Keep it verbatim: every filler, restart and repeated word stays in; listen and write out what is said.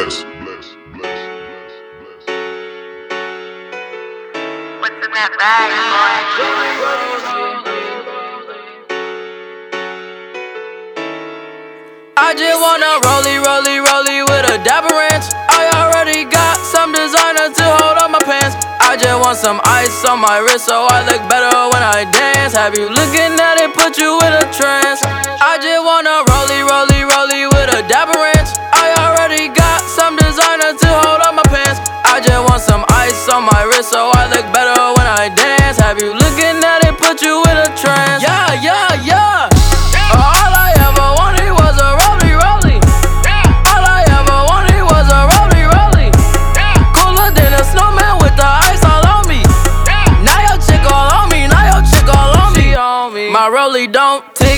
bless, bless, bless, bless, bless. What's in that bag, boy? I just wanna rollie, rollie, rollie with a dapper ranch. I already got some designer to hold on my pants. I just want some ice on my wrist so I look better when I dance. Have you looking at it, put you in a trance. I just wanna rollie, rollie, rollie with a dapper ranch. I already got some designer to hold on my pants. I just want some ice on my wrist so I look better when I dance. Have you looking at it, put you in a trance. Yeah, yeah, yeah. All I ever wanted was a rollie, rollie. All I ever wanted was a rollie, rollie. Cooler than a snowman with the ice all on me. Now your chick all on me, now your chick all on me. My rollie don't tick